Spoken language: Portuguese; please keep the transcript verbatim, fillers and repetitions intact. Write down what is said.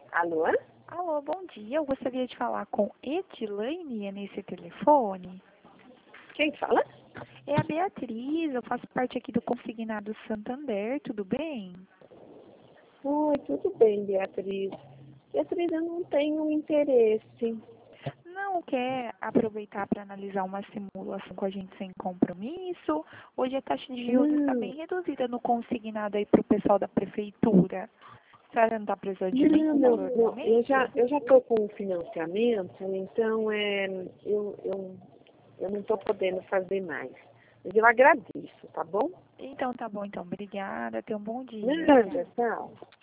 Alô? Alô, bom dia. Eu gostaria de falar com Edilane é nesse telefone. Quem fala? É a Beatriz, eu faço parte aqui do Consignado Santander, tudo bem? Oi, tudo bem, Beatriz. Beatriz, eu não tenho interesse. Não quer aproveitar para analisar uma simulação com a gente sem compromisso? Hoje a taxa de juros está Não, bem reduzida no consignado aí para o pessoal da prefeitura. A senhora não está precisando de não, nenhum não, valor no não. Eu momento? já eu já estou com um financiamento, então é, eu, eu, eu não estou podendo fazer mais. Mas eu agradeço, tá bom? Então tá bom, então. Obrigada, tenha um bom dia. Nada, tchau.